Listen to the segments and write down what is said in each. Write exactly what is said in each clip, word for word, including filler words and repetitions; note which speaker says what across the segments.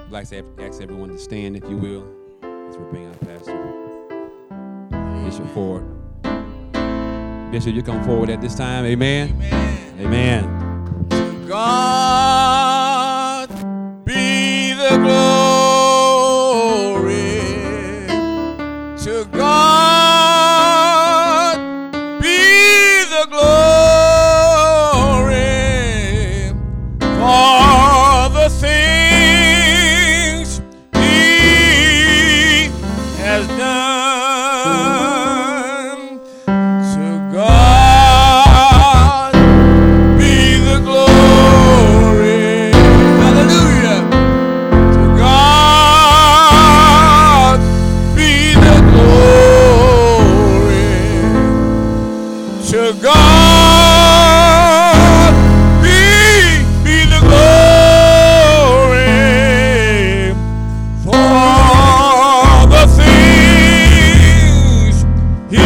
Speaker 1: I'd like to ask everyone to stand, if you will, as we bring our pastor, Bishop Ford. Bishop, you come forward at this time. Amen.
Speaker 2: Amen.
Speaker 1: Amen.
Speaker 2: To God be the glory. To God be the glory for the things He has done. To God be the glory. Hallelujah. To God be the glory. To God be, be the glory for the things He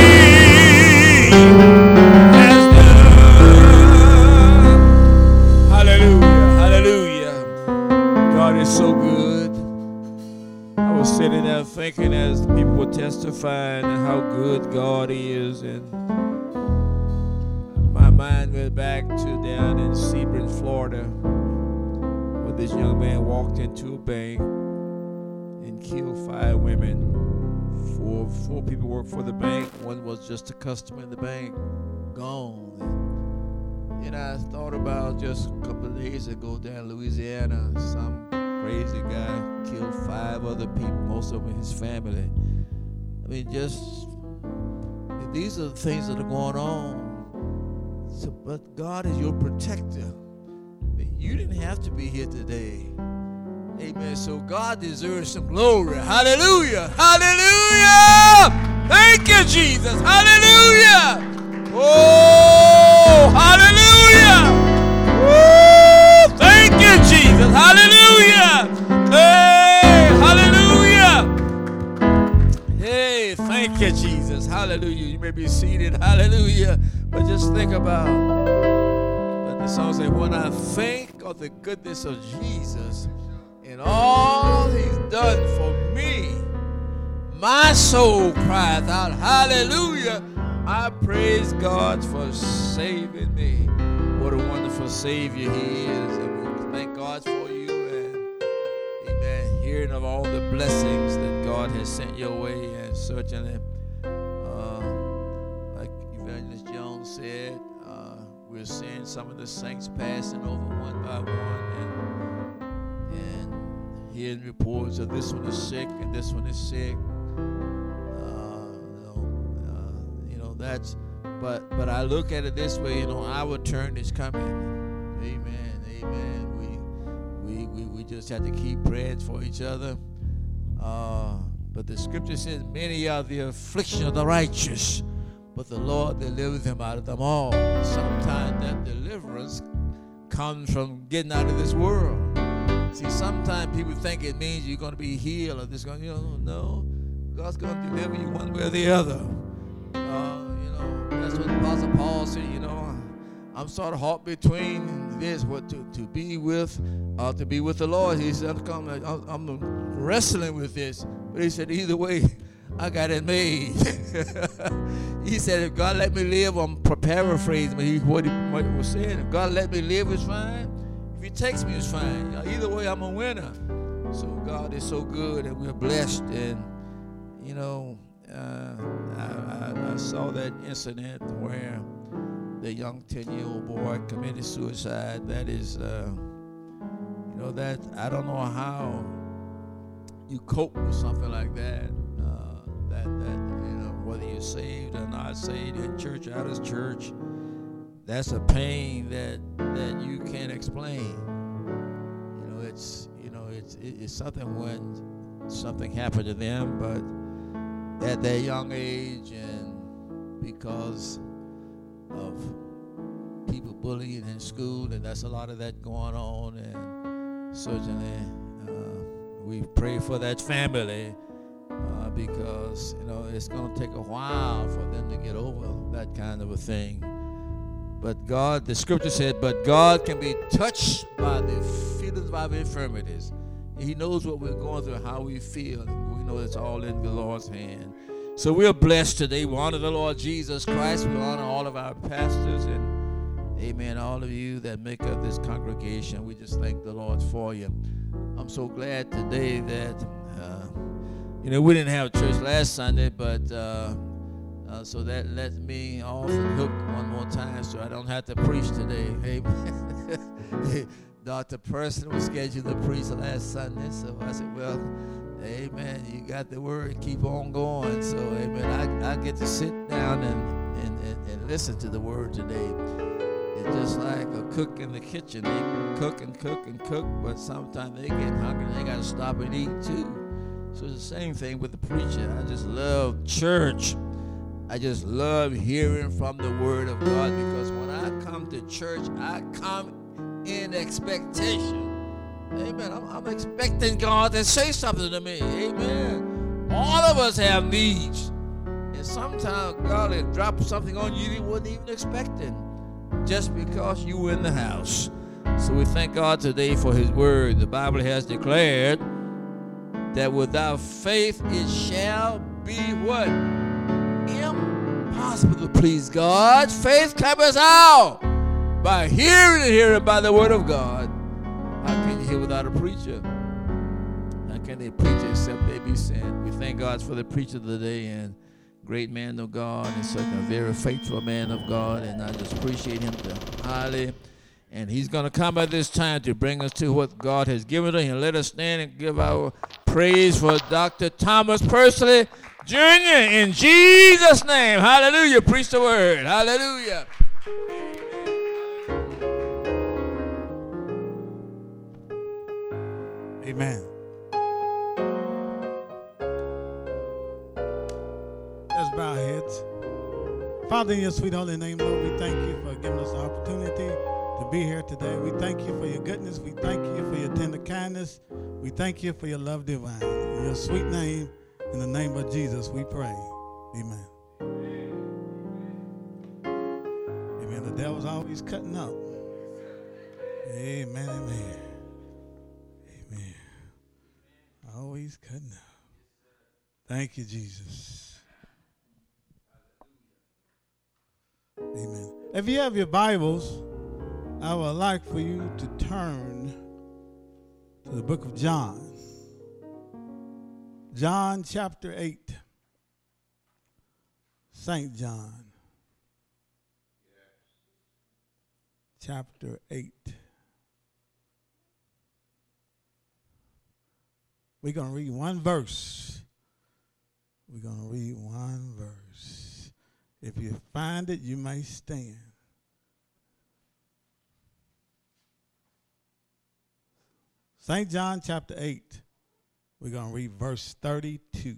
Speaker 2: has done. Hallelujah, hallelujah. God is so good. I was sitting there thinking as people were testifying how good God is, and my mind went back to down in Sebring, Florida, where this young man walked into a bank and killed five women. Four, four people worked for the bank. One was just a customer in the bank. Gone. And I thought about just a couple of days ago down in Louisiana, some crazy guy killed five other people, most of them his family. I mean, just, these are the things that are going on. So, but God is your protector. I mean, you didn't have to be here today. Amen. So God deserves some glory. Hallelujah. Hallelujah. Thank you, Jesus. Hallelujah. Oh, hallelujah. Woo. Thank you, Jesus. Hallelujah. Hey, hallelujah. Hey, thank you, Jesus. Hallelujah. You may be seated. Hallelujah. But just think about that the song says, when I think of the goodness of Jesus and all He's done for me, my soul cries out, hallelujah. I praise God for saving me. What a wonderful Savior He is. And we thank God for you, and amen, hearing of all the blessings that God has sent your way. And certainly, uh, like Evangelist Jones said, uh, we're seeing some of the saints passing over one by one, and, and hearing reports of this one is sick and this one is sick. That's, but but I look at it this way, you know, our turn is coming. Amen, amen. We we we, we just have to keep praying for each other. Uh, but the scripture says, many are the affliction of the righteous, but the Lord delivers them out of them all. Sometimes that deliverance comes from getting out of this world. See, sometimes people think it means you're going to be healed or this going, you know, no, God's going to deliver you one way or the other. Uh, you know, that's what Apostle Paul said, you know, I'm sort of hot between this, what to, to be with, uh, to be with the Lord. He said, I'm, I'm wrestling with this. But he said, either way, I got it made. He said, if God let me live, I'm paraphrasing he, what he was saying. If God let me live, it's fine. If He takes me, it's fine. Either way, I'm a winner. So God is so good, and we're blessed. And, you know, Uh, I, I, I saw that incident where the young ten-year-old boy committed suicide. That is, uh, you know, that I don't know how you cope with something like that. Uh, that that you know, whether you're saved or not saved, in church, out of church, that's a pain that that you can't explain. You know, it's you know, it's it's something when something happened to them, but at their young age, and because of people bullying in school, and that's a lot of that going on, and certainly uh, we pray for that family uh, because, you know, it's going to take a while for them to get over that kind of a thing. But God, the scripture said, but God can be touched by the feelings of our infirmities, He knows what we're going through, how we feel. And we know it's all in the Lord's hand. So we're blessed today. We honor the Lord Jesus Christ. We honor all of our pastors and, amen, all of you that make up this congregation. We just thank the Lord for you. I'm so glad today that, uh, you know, we didn't have church last Sunday, but uh, uh, so that lets me off the hook one more time so I don't have to preach today. Amen. Doctor Person was scheduled to preach last Sunday, so I said, well, amen, you got the word, keep on going. So, amen, I, I get to sit down and, and, and, and listen to the word today. It's just like a cook in the kitchen. They can cook and cook and cook, but sometimes they get hungry and they got to stop and eat too. So it's the same thing with the preacher. I just love church. I just love hearing from the word of God, because when I come to church, I come in expectation. Amen. I'm, I'm expecting God to say something to me. Amen. All of us have needs. And sometimes God will drop something on you you wasn't even expecting, just because you were in the house. So we thank God today for his word. The Bible has declared that without faith it shall be what? Impossible to please God. Faith comes out by hearing and hearing by the word of God. How can you hear without a preacher? How can they preach except they be sent? We thank God for the preacher of the day, and great man of God, and such a very faithful man of God, and I just appreciate him highly. And he's going to come at this time to bring us to what God has given us. And let us stand and give our praise for Doctor Thomas Pursley, Junior in Jesus' name. Hallelujah. Preach the word. Hallelujah.
Speaker 3: Amen. Let's bow our heads. Father, in your sweet holy name, Lord, we thank you for giving us the opportunity to be here today. We thank you for your goodness. We thank you for your tender kindness. We thank you for your love divine. In your sweet name, in the name of Jesus, we pray. Amen. Amen. The devil's always cutting up. Amen, amen. Amen. Always cutting up. Thank you, Jesus. Amen. If you have your Bibles, I would like for you to turn to the book of John. John chapter eight. Saint John. Chapter eight. We're going to read one verse. We're going to read one verse. If you find it, you may stand. Saint John chapter eight. We're going to read verse thirty-two.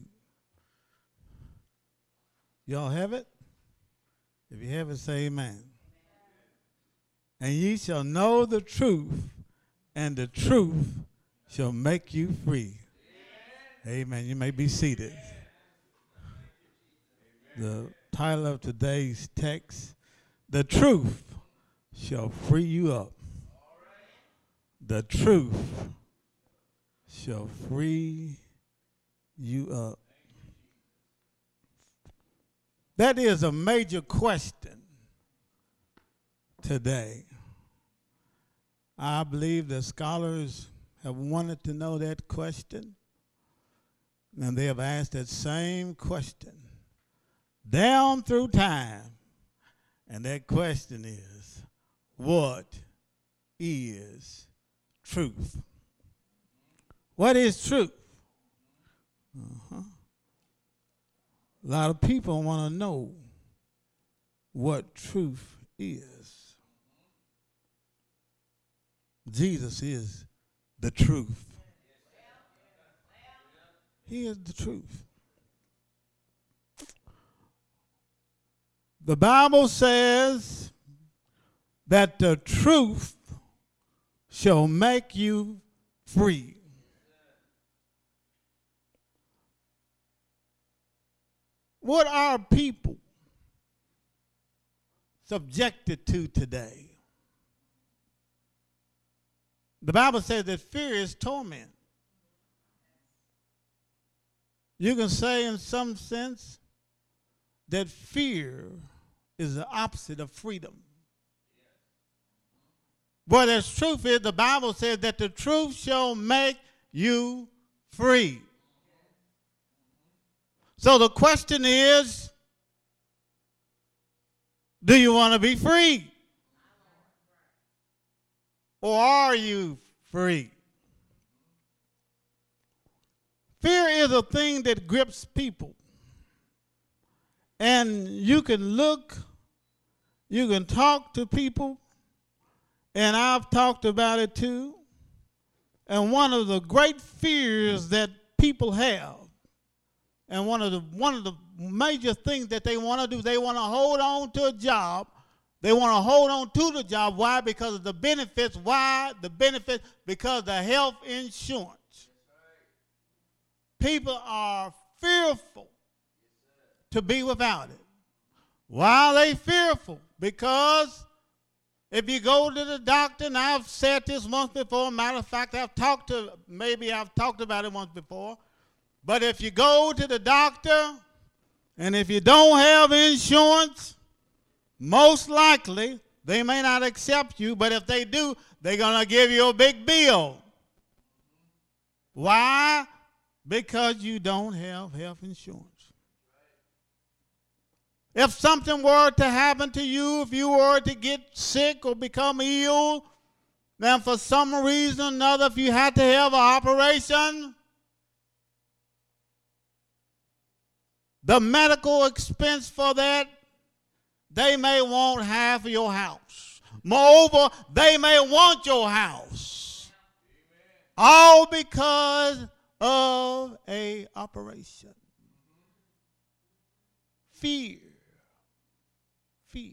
Speaker 3: Y'all have it? If you have it, say amen. And ye shall know the truth, and the truth shall make you free. Amen. Amen. You may be seated. The title of today's text, The Truth Shall Free You Up. The truth shall free you up. That is a major question today. I believe the scholars have wanted to know that question, and they have asked that same question down through time. And that question is, what is truth? What is truth? Uh-huh. A lot of people want to know what truth is. Jesus is the truth. He is the truth. The Bible says that the truth shall make you free. What are people subjected to today? The Bible says that fear is torment. You can say in some sense that fear is the opposite of freedom. But as truth is, the Bible says that the truth shall make you free. So the question is, do you want to be free? Or are you free? Fear is a thing that grips people. And you can look, you can talk to people, and I've talked about it too. And one of the great fears that people have, and one of the one of the major things that they want to do, they want to hold on to a job. They want to hold on to the job. Why? Because of the benefits. Why? The benefits because of the health insurance. People are fearful to be without it. Why are they fearful? Because if you go to the doctor, and I've said this once before, matter of fact, I've talked to, maybe I've talked about it once before, but if you go to the doctor, and if you don't have insurance, most likely they may not accept you, but if they do, they're going to give you a big bill. Why? Because you don't have health insurance. If something were to happen to you, if you were to get sick or become ill, then for some reason or another, if you had to have an operation, the medical expense for that, they may want half of your house. Moreover, they may want your house. All because of a operation. Fear. Fear.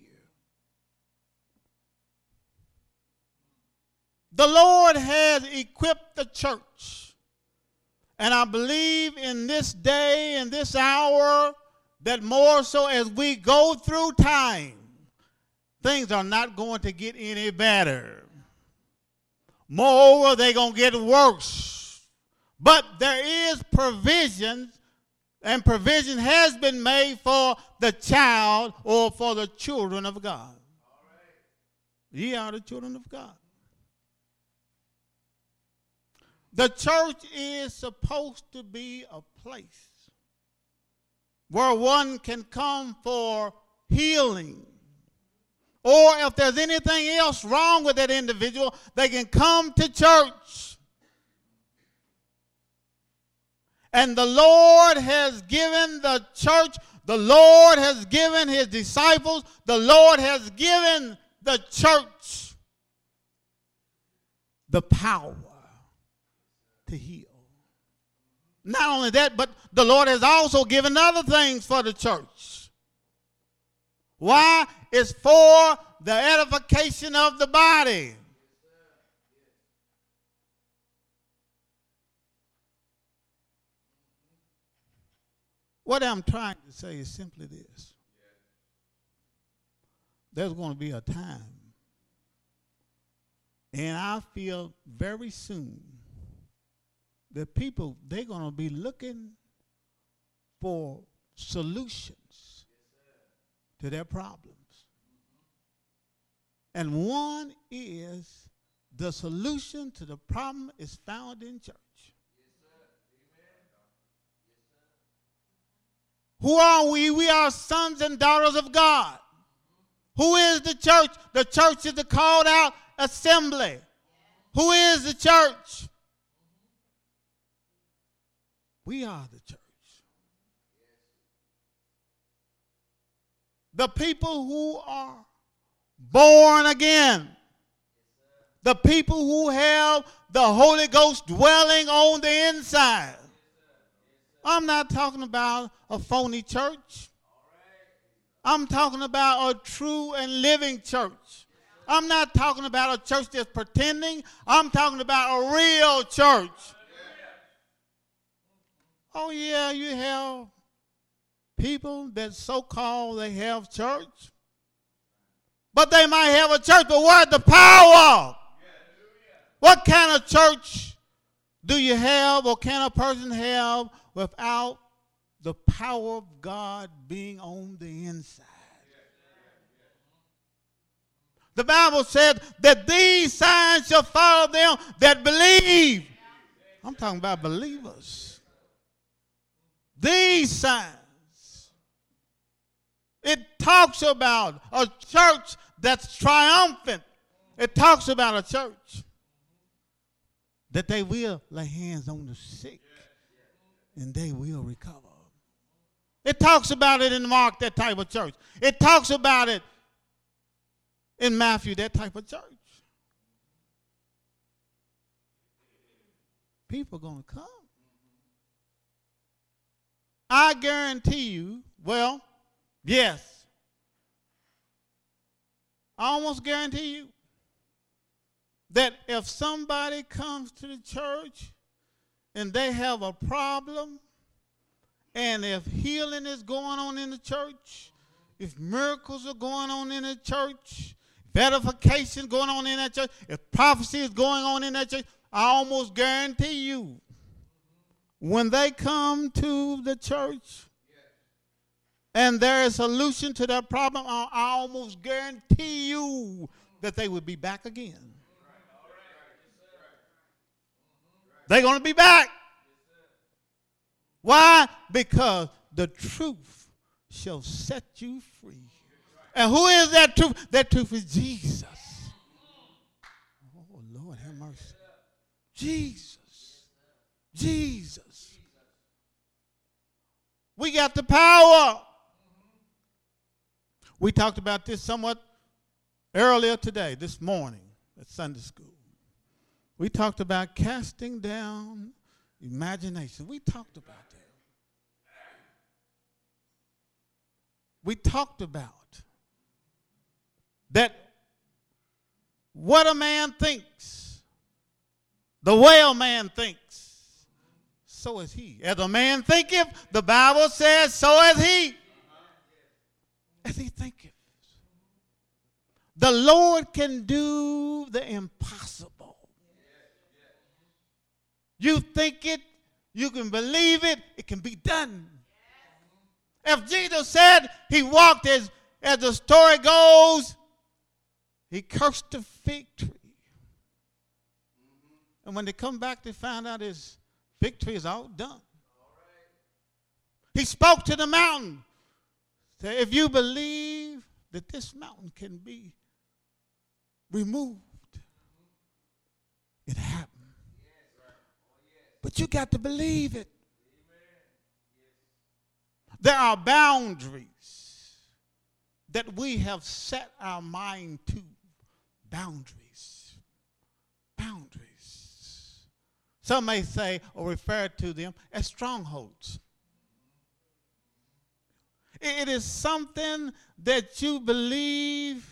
Speaker 3: The Lord has equipped the church. And I believe in this day and this hour that more so as we go through time, things are not going to get any better. Moreover, they're going to get worse. But there is provision, and provision has been made for the child or for the children of God. All right. Ye are the children of God. The church is supposed to be a place where one can come for healing. Or if there's anything else wrong with that individual, they can come to church. And the Lord has given the church, the Lord has given his disciples, the Lord has given the church the power to heal. Not only that, but the Lord has also given other things for the church. Why? It's for the edification of the body. What I'm trying to say is simply this. There's going to be a time, and I feel very soon, the people, they're going to be looking for solutions to their problems. And one is the solution to the problem is found in church. Who are we? We are sons and daughters of God. Who is the church? The church is the called out assembly. Who is the church? We are the church. The people who are born again. The people who have the Holy Ghost dwelling on the inside. I'm not talking about a phony church. I'm talking about a true and living church. I'm not talking about a church that's pretending. I'm talking about a real church. Oh, yeah, you have people that so-called they have church. But they might have a church, but where's the power? What kind of church do you have or can a person have without the power of God being on the inside. The Bible said that these signs shall follow them that believe. I'm talking about believers. These signs. It talks about a church that's triumphant. It talks about a church that they will lay hands on the sick and they will recover. It talks about it in Mark, that type of church. It talks about it in Matthew, that type of church. People are going to come. I guarantee you, well, yes, I almost guarantee you that if somebody comes to the church and they have a problem, and if healing is going on in the church, if miracles are going on in the church, if edification going on in that church, if prophecy is going on in that church, I almost guarantee you, when they come to the church and there is a solution to that problem, I, I almost guarantee you that they would be back again. They're going to be back. Why? Because the truth shall set you free. And who is that truth? That truth is Jesus. Oh, Lord, have mercy. Jesus. Jesus. We got the power. We talked about this somewhat earlier today, this morning at Sunday school. We talked about casting down imagination. We talked about that. We talked about that what a man thinks, the way a man thinks, so is he. As a man thinketh, the Bible says, so is he. As he thinketh. The Lord can do the impossible. You think it, you can believe it, it can be done. If Jesus said he walked, as, as the story goes, he cursed the fig tree. And when they come back, they found out his fig tree is all done. He spoke to the mountain. Said, if you believe that this mountain can be removed, it happened. But you got to believe it. There are boundaries that we have set our mind to. Boundaries. Boundaries. Some may say or refer to them as strongholds. It is something that you believe,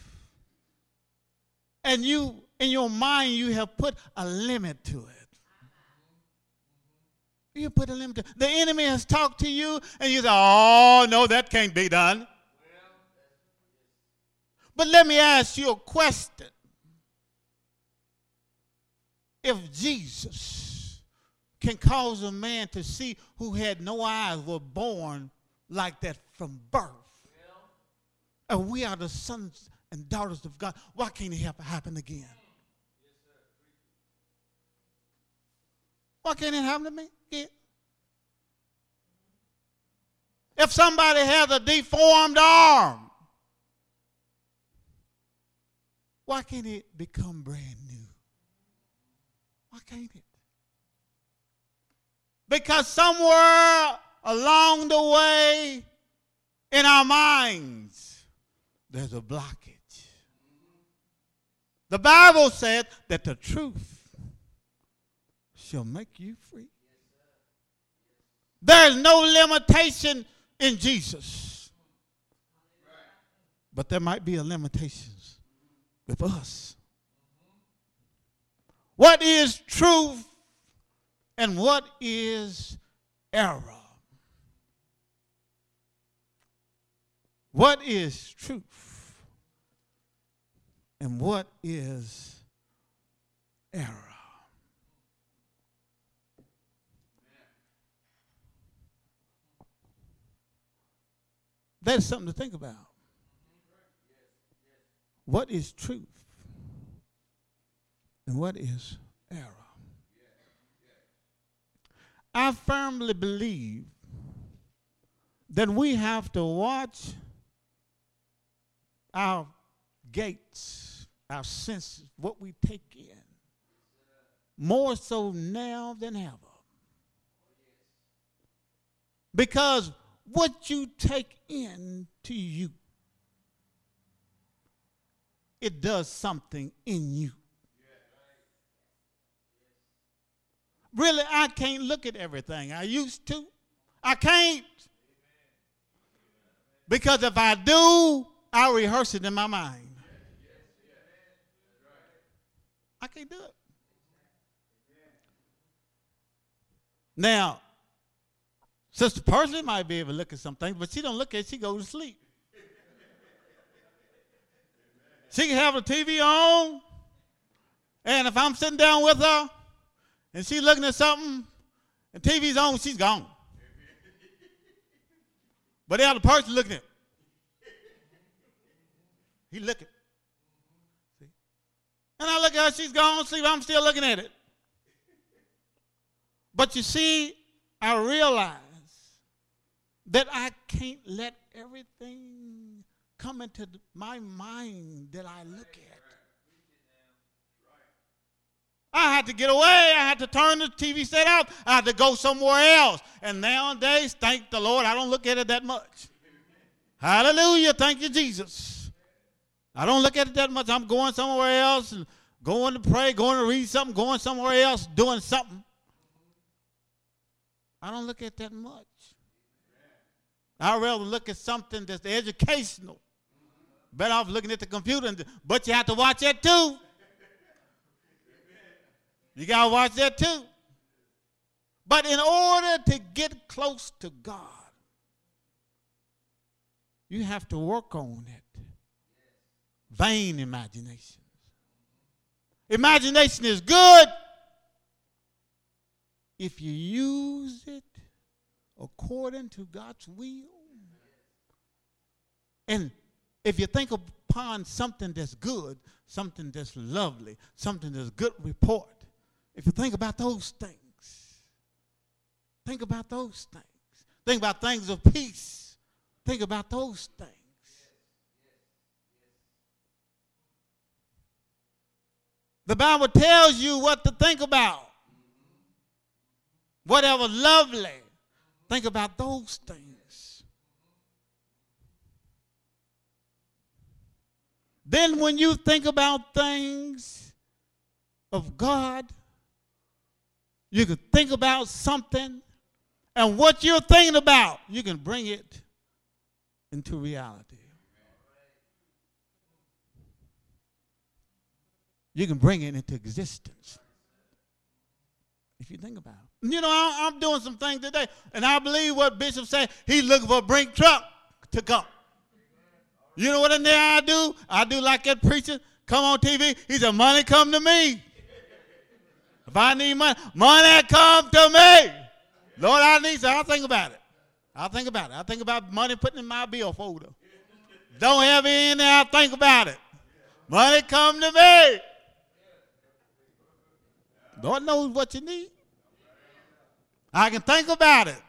Speaker 3: and you, in your mind, you have put a limit to it. You put a limit to it. The enemy has talked to you, and you say, oh, no, that can't be done. But let me ask you a question. If Jesus can cause a man to see who had no eyes, were born like that from birth, and we are the sons and daughters of God, why can't it happen again? Why can't it happen to me? Yeah. If somebody has a deformed arm, why can't it become brand new? Why can't it? Because somewhere along the way in our minds, there's a blockage. The Bible said that the truth shall make you free. There is no limitation in Jesus. But there might be a limitation with us. What is truth and what is error? What is truth and what is error? That's something to think about. What is truth? And what is error? I firmly believe that we have to watch our gates, our senses, what we take in, more so now than ever. Because what you take in to you, it does something in you. Really, I can't look at everything I used to. I can't. Because if I do, I'll rehearse it in my mind. I can't do it. Now, Sister Percy might be able to look at some things, but she don't look at it, she goes to sleep. She can have the T V on, and if I'm sitting down with her, and she's looking at something, and T V's on, she's gone. But the other person looking at it. He looking. See? And I look at her, she's gone to sleep, I'm still looking at it. But you see, I realize that I can't let everything come into my mind that I look at. I had to get away. I had to turn the T V set out. I had to go somewhere else. And nowadays, thank the Lord, I don't look at it that much. Hallelujah. Thank you, Jesus. I don't look at it that much. I'm going somewhere else, and going to pray, going to read something, going somewhere else, doing something. I don't look at that much. I'd rather look at something that's educational. Better off looking at the computer, and, but you have to watch that too. You got to watch that too. But in order to get close to God, you have to work on it. Vain imaginations. Imagination is good if you use it according to God's will. And if you think upon something that's good, something that's lovely, something that's good report, if you think about those things, think about those things. Think about things of peace. Think about those things. The Bible tells you what to think about. Whatever lovely, think about those things. Then when you think about things of God, you can think about something, and what you're thinking about, you can bring it into reality. You can bring it into existence if you think about it. You know, I, I'm doing some things today, and I believe what Bishop said. He's looking for a brink truck to come. You know what in there I do? I do like that preacher come on T V. He said, money come to me. If I need money, money come to me. Lord, I need some. I'll think about it. I'll think about it. I'll think about money putting in my bill folder. Don't have it in there. I'll think about it. Money come to me. Lord knows what you need. I can think about it.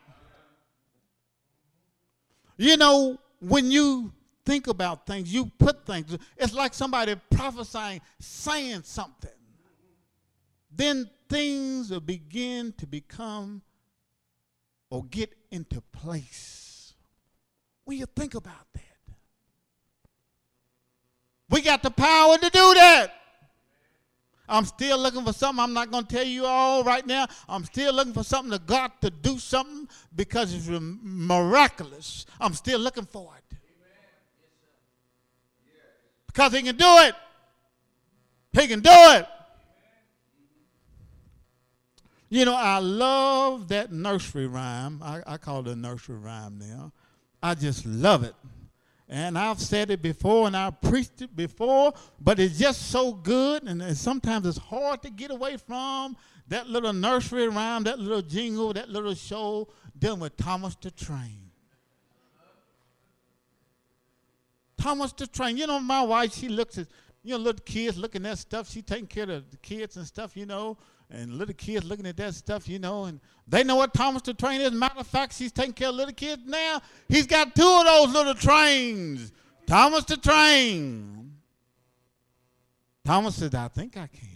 Speaker 3: You know, when you think about things, you put things, it's like somebody prophesying, saying something. Then things will begin to become or get into place. When you think about that, we got the power to do that. I'm still looking for something. I'm not going to tell you all right now. I'm still looking for something to God to do something because it's miraculous. I'm still looking for it. Because he can do it. He can do it. You know, I love that nursery rhyme. I, I call it a nursery rhyme now. I just love it. And I've said it before and I've preached it before, but it's just so good, and, and sometimes it's hard to get away from that little nursery rhyme, that little jingle, that little show dealing with Thomas the Train. Thomas the Train. You know, my wife, she looks at, you know, little kids looking at stuff. She taking care of the kids and stuff, you know, and little kids looking at that stuff, you know, and they know what Thomas the Train is. Matter of fact, she's taking care of little kids now. He's got two of those little trains. Thomas the Train. Thomas said, I think I can.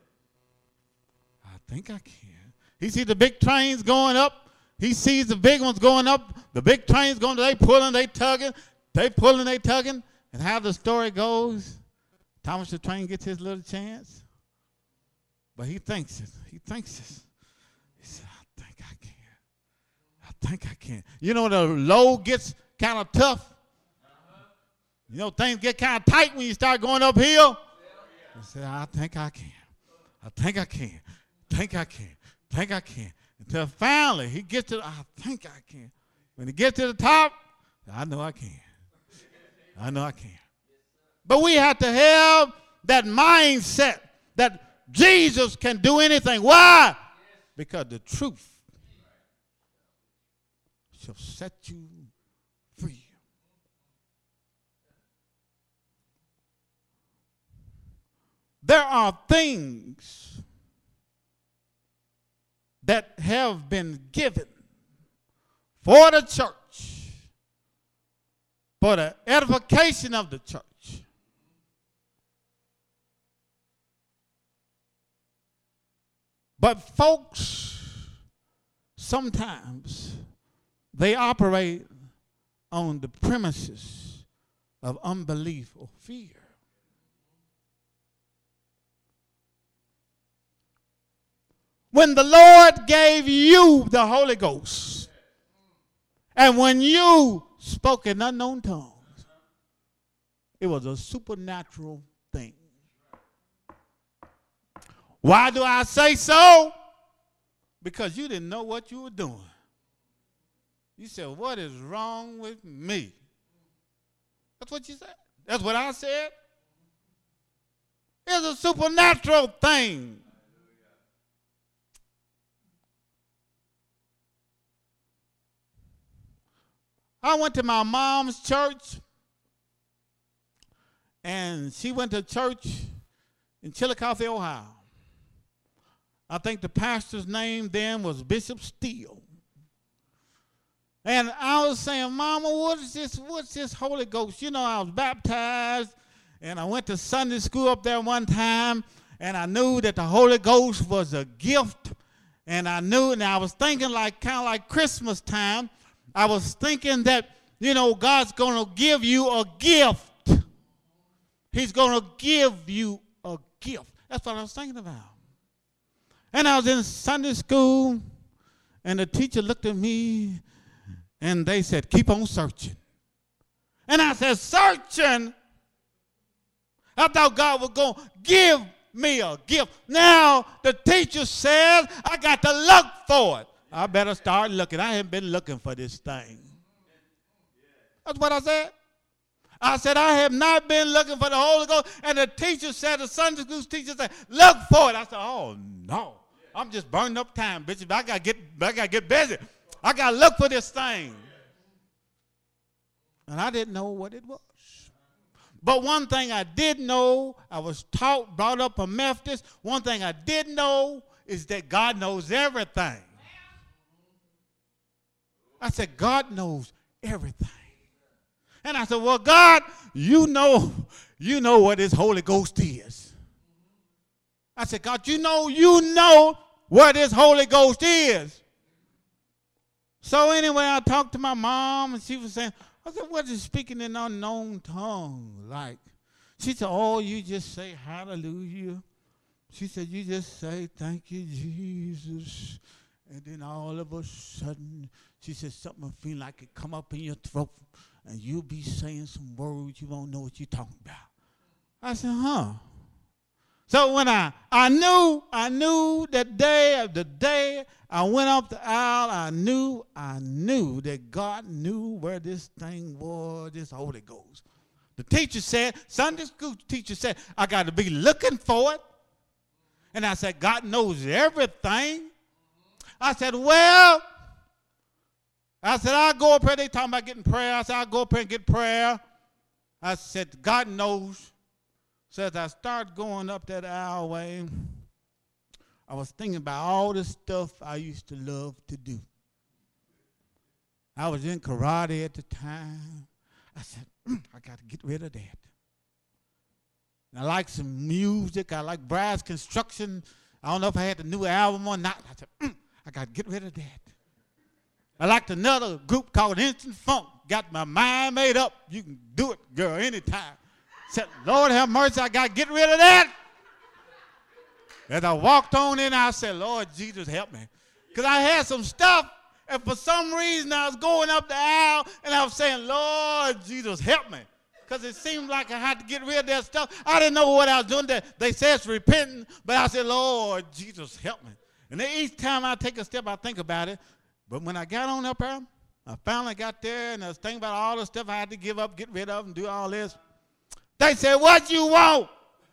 Speaker 3: I think I can. He sees the big trains going up. He sees the big ones going up. The big trains going, they pulling, they tugging. They pulling, they tugging. And how the story goes, Thomas the Train gets his little chance. But he thinks it. He thinks it. He said, I think I can. I think I can. You know, the load gets kind of tough. You know, things get kind of tight when you start going uphill. He said, I think I can. I think I can. Think I can. Think I can. Until finally he gets to, I think I can. When he gets to the top, I know I can. I know I can. But we have to have that mindset that Jesus can do anything. Why? Because the truth shall set you free. There are things that have been given for the church, for the edification of the church. But folks, sometimes they operate on the premises of unbelief or fear. When the Lord gave you the Holy Ghost, and when you spoke in unknown tongues, it was a supernatural thing. Why do I say so? Because you didn't know what you were doing. You said, what is wrong with me? That's what you said. That's what I said. It's a supernatural thing. I went to my mom's church, and she went to church in Chillicothe, Ohio. I think the pastor's name then was Bishop Steele. And I was saying, Mama, what is this? What's this Holy Ghost? You know, I was baptized, and I went to Sunday school up there one time, and I knew that the Holy Ghost was a gift, and I knew, and I was thinking like kind of like Christmas time. I was thinking that, you know, God's going to give you a gift. He's going to give you a gift. That's what I was thinking about. And I was in Sunday school, and the teacher looked at me, and they said, keep on searching. And I said, searching? I thought God was going to give me a gift. Now the teacher says I got to look for it. I better start looking. I haven't been looking for this thing. That's what I said. I said, I have not been looking for the Holy Ghost. And the teacher said, the Sunday school teacher said, look for it. I said, oh, no. I'm just burning up time, Bishop. I got to get, I got to get busy. I got to look for this thing. And I didn't know what it was. But one thing I did know, I was taught, brought up a Methodist. One thing I did know is that God knows everything. I said, God knows everything. And I said, well, God, you know, you know what this Holy Ghost is. I said, God, you know, you know what this Holy Ghost is. So anyway, I talked to my mom, and she was saying, I said, what is speaking in unknown tongue like? She said, oh, you just say hallelujah. She said, you just say, thank you, Jesus. And then all of a sudden, she said, something will feel like it come up in your throat, and you'll be saying some words you won't know what you're talking about. I said, huh. So when I, I knew, I knew that day of the day I went up the aisle, I knew, I knew that God knew where this thing was, this Holy Ghost. The teacher said, Sunday school teacher said, I got to be looking for it. And I said, God knows everything. I said, well, I said, I'll go up here. They talking about getting prayer. I said, I'll go up here and get prayer. I said, God knows. So as I started going up that aisleway, I was thinking about all the stuff I used to love to do. I was in karate at the time. I said, mm, I got to get rid of that. And I like some music. I like brass construction. I don't know if I had the new album or not. I said, mm, I got to get rid of that. I liked another group called Instant Funk. Got my mind made up. You can do it, girl, anytime. Said, Lord have mercy, I got to get rid of that. As I walked on in, I said, Lord Jesus, help me. Because I had some stuff, and for some reason I was going up the aisle, and I was saying, Lord Jesus, help me. Because it seemed like I had to get rid of that stuff. I didn't know what I was doing. They said it's repenting, but I said, Lord Jesus, help me. And then each time I take a step, I think about it. But when I got on up there, I finally got there, and I was thinking about all the stuff I had to give up, get rid of, and do all this. They said, what you want?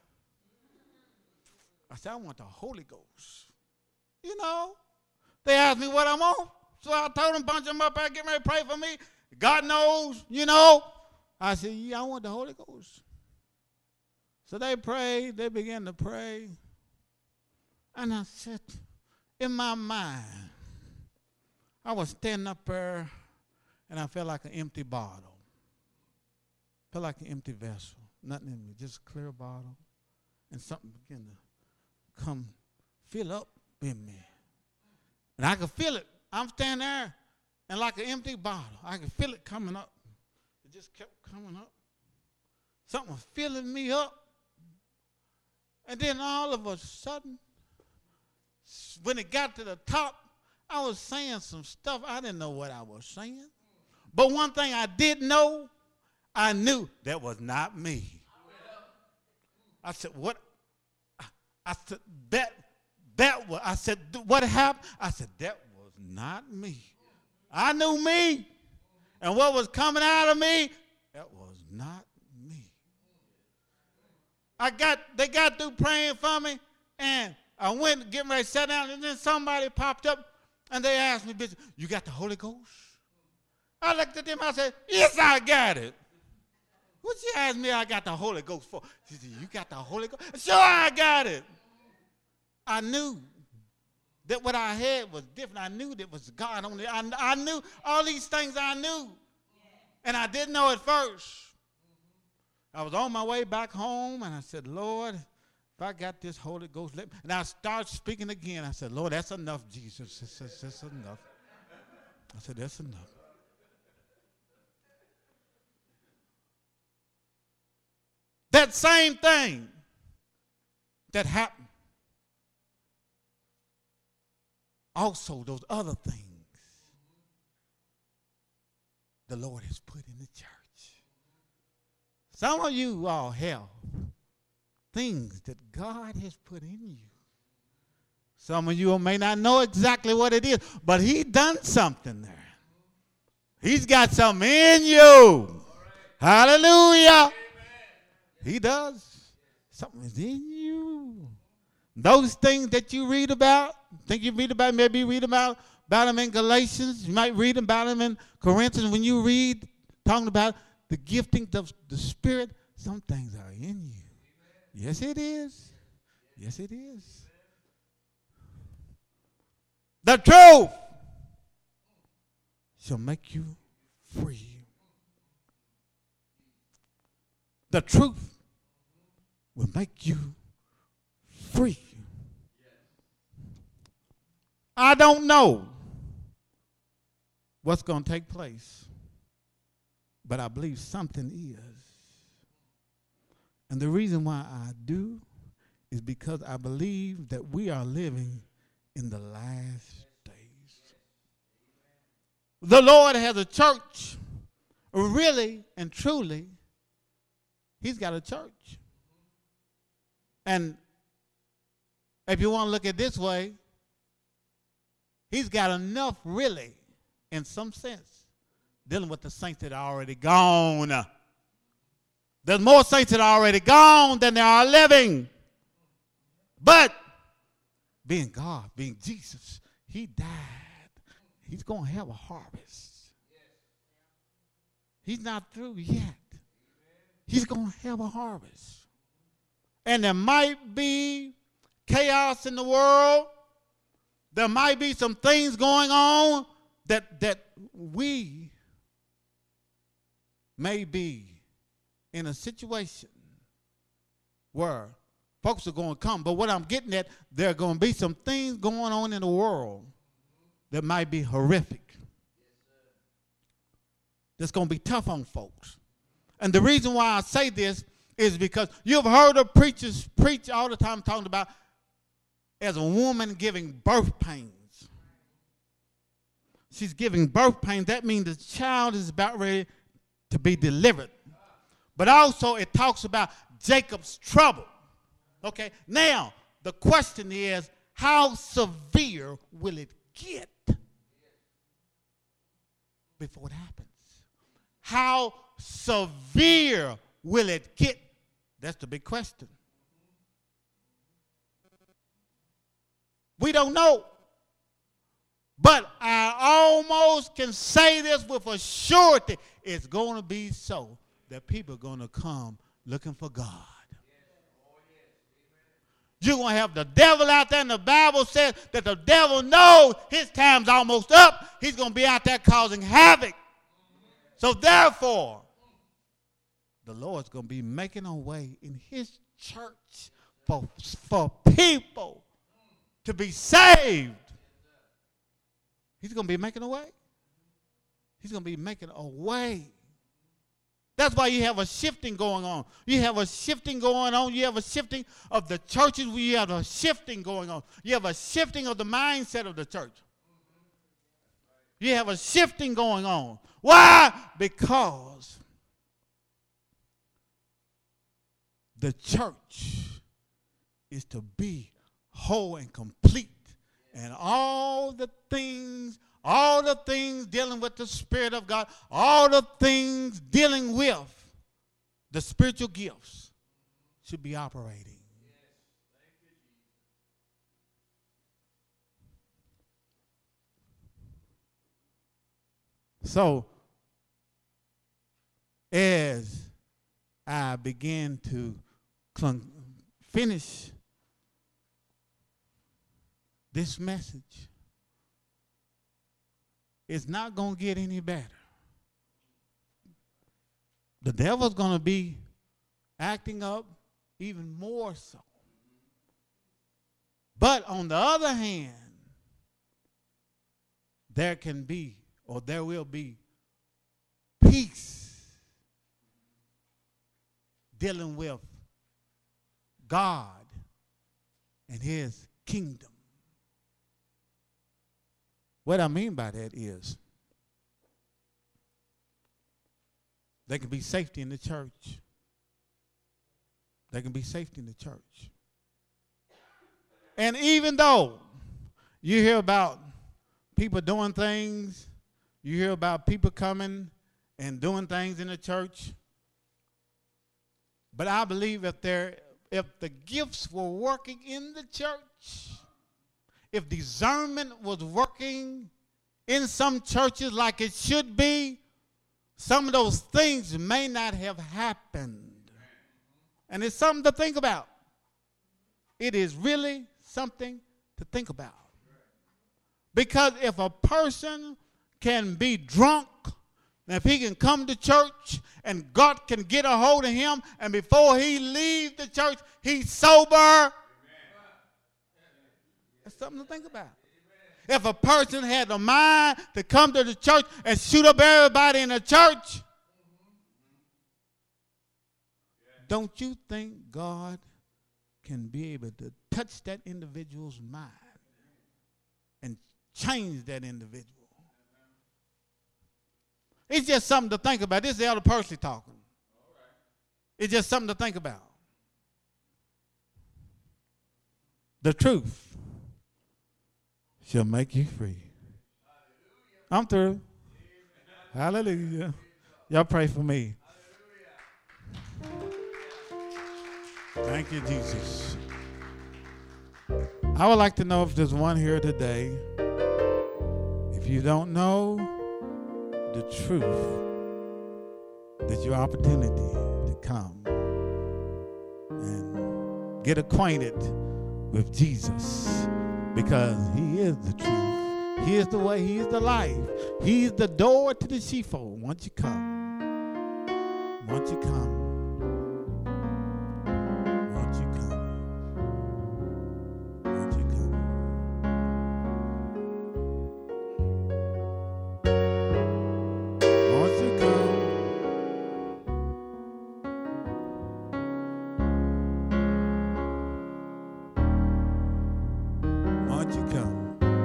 Speaker 3: I said, I want the Holy Ghost. You know, they asked me what I want. So I told them, bunch them up there, get ready to pray for me. God knows, you know. I said, yeah, I want the Holy Ghost. So they prayed. They began to pray. And I said, in my mind, I was standing up there, and I felt like an empty bottle. Felt like an empty vessel. Nothing in me, just a clear bottle. And something began to come fill up in me. And I could feel it. I'm standing there, and like an empty bottle, I could feel it coming up. It just kept coming up. Something was filling me up. And then all of a sudden, when it got to the top, I was saying some stuff. I didn't know what I was saying. But one thing I did know, I knew that was not me. I said, what? I said, that, that was, I said, what happened? I said, that was not me. I knew me. And what was coming out of me, that was not me. I got, they got through praying for me, and I went getting ready to sit down, and then somebody popped up, and they asked me, Bishop, you got the Holy Ghost? I looked at them, I said, yes, I got it. What you asked me I got the Holy Ghost for? She said, you got the Holy Ghost? Sure, I got it. I knew that what I had was different. I knew that was God only. I, I knew all these things I knew. And I didn't know at first. I was on my way back home, and I said, Lord, if I got this Holy Ghost, let me. And I started speaking again. I said, Lord, that's enough, Jesus. That's, that's, that's enough. I said, that's enough. That same thing that happened, also those other things the Lord has put in the church. Some of you all have things that God has put in you. Some of you may not know exactly what it is, but He's done something there. He's got something in you. Hallelujah. He does. Something is in you. Those things that you read about, think you read about, maybe you read about, about them in Galatians. You might read about them in Corinthians. When you read, talking about the gifting of the Spirit, some things are in you. Yes, it is. Yes, it is. The truth shall make you free. The truth will make you free. I don't know what's going to take place, but I believe something is. And the reason why I do is because I believe that we are living in the last days. The Lord has a church, really and truly. He's got a church. And if you want to look at it this way, He's got enough, really, in some sense, dealing with the saints that are already gone. There's more saints that are already gone than there are living. But being God, being Jesus, He died. He's going to have a harvest. He's not through yet. he's going to have a harvest. And there might be chaos in the world. There might be some things going on that, that we may be in a situation where folks are going to come. But what I'm getting at, there are going to be some things going on in the world that might be horrific. That's going to be tough on folks. And the reason why I say this is because you've heard of preachers preach all the time talking about as a woman giving birth pains. She's giving birth pains. That means the child is about ready to be delivered. But also it talks about Jacob's trouble. Okay, now the question is, how severe will it get before it happens? How severe will it get? That's the big question. We don't know. But I almost can say this with a surety. It's going to be so that people are going to come looking for God. You're going to have the devil out there, and the Bible says that the devil knows his time's almost up. He's going to be out there causing havoc. So therefore, the Lord's going to be making a way in his church for, for people to be saved. He's going to be making a way. He's going to be making a way. That's why you have a shifting going on. You have a shifting going on. You have a shifting of the churches. You have a shifting going on. You have a shifting of the mindset of the church. You have a shifting going on. Why? Because the church is to be whole and complete. And all the things, all the things dealing with the Spirit of God, all the things dealing with the spiritual gifts should be operating. So, as I begin to clung, finish this message, it's not going to get any better. The devil's going to be acting up even more so. But on the other hand, there can be, or there will be, peace dealing with God and his kingdom. What I mean by that is there can be safety in the church. There can be safety in the church. And even though you hear about people doing things, you hear about people coming and doing things in the church, but I believe if there, if the gifts were working in the church, if discernment was working in some churches like it should be, some of those things may not have happened. And it's something to think about. It is really something to think about. Because if a person can be drunk, and if he can come to church and God can get a hold of him, and before he leaves the church, he's sober, that's something to think about. If a person had the mind to come to the church and shoot up everybody in the church, don't you think God can be able to touch that individual's mind and change that individual? It's just something to think about. This is Elder Percy talking. It's just something to think about. The truth shall make you free. I'm through. Hallelujah. Y'all pray for me. Thank you, Jesus. I would like to know if there's one here today. If you don't know the truth, That's your opportunity to come and get acquainted with Jesus, because he is the truth. He is the way. He is the life. He is the door to the sheepfold. Once you come, once you come, once you come, once you come. Once you come, once you come.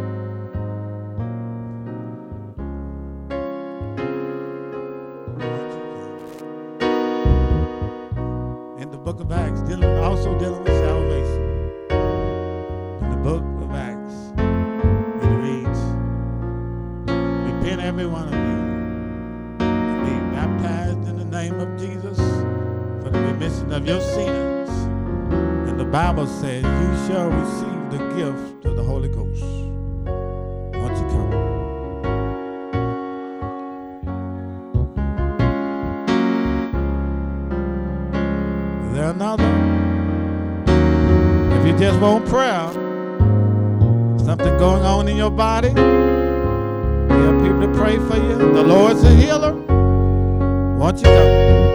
Speaker 3: Book of Acts, dealing, also dealing with salvation. In the book of Acts, it reads, repent every one of you, and be baptized in the name of Jesus for the remission of your sins. And the Bible says you shall receive the gift of the Holy Ghost once you come. Another, if you just want prayer, something going on in your body, you have people to pray for you. The Lord's a healer. Won't you come?